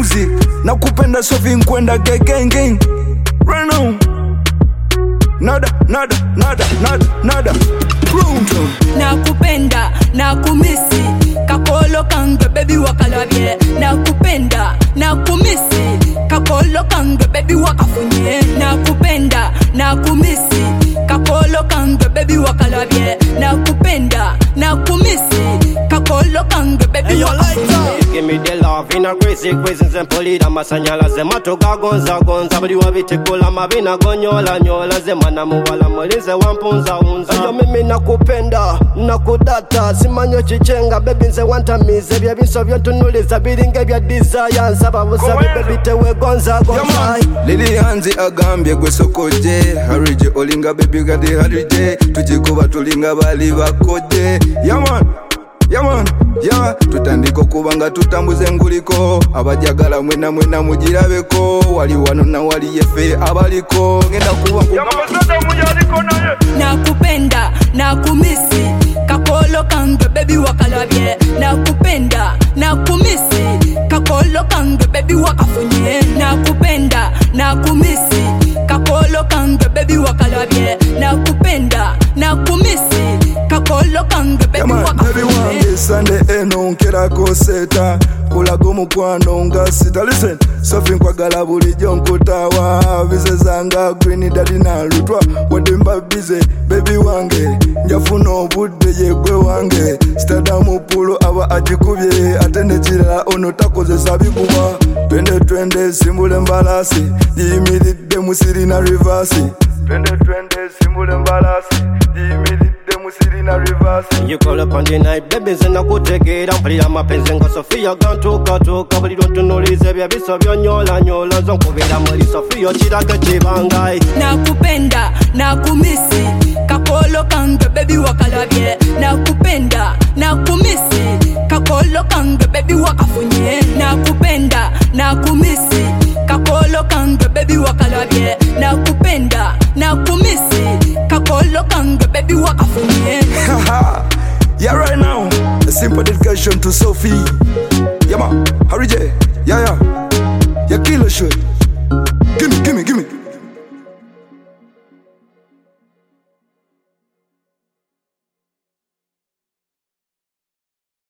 music. Nakupenda Sophie nkwenda gang. Right now. Nada. Nakupenda, nakumisi, kakolo kange baby wakalabye. Nakupenda, nakumisi, kakolo kange baby wakafunye. Nakupenda, nakumisi, kakolo kange baby wakalabye. Nakupenda, nakumisi, kakolo kange baby wakafunye. Give me the love in a crazy simple da masanyala ze matoga gonza bali wabitikula mabina gonyola ze mana muwala mulize wampunza unza. Ayo mimi nakupenda nakudata simanyo chichenga baby nze wantamize bya binso byotunuliza biringe bya desire nsaba busabe baby tewe gonza Lili hanzi agambye gwe sokoje harije olinga baby gadi harije tujikuba tulinga bali bakoje Yaman, tutandiko kubanga tutambuze nguliko abajagala mwena mujirabeko wali wano na wali yefe abaliko ngenda kuba Nakupenda, nakumisi, kakolo kange baby wakalabye. Nakupenda, nakumisi, kakolo kange baby wakafunye. Nakupenda, nakumisi, kakolo kange baby wakalabye. Nakupenda, nakumisi, kakolo kange baby wakafunye. Sunday eno nkera koseta kulago mukwano nga sita. Listen, Sophie nkwagala bulijjo nkutawa bize zanga green daddy na lutwa wademba bize baby wange njafuna obudde yegwe wange stadamu pulo aba ajikubye ate nekirala ono takozesa bikuba twende simbule mbalasi yimiridde musirina reverse twende simbule mbalasi yimiridde musirina reverse. You call up on the night baby zena kutegera mpalira mapenzi nga Sofia gantuka buli lwotunulize bya biso byonyola zonkubira muri Sofia kirage kibangayi. Nakupenda, nakumisi, kakolo kange baby wakalabye. Nakupenda, nakumisi, kakolo kange baby wakafunye. Nakupenda, nakumisi, kakolo kange baby wakalabye. Nakupenda, nakumisi, kakolo kange baby wakafunye. Yeah, right now, a simple dedication to Sophie. Yeah, man, Harry J. Yeah, killer shit. Gimme.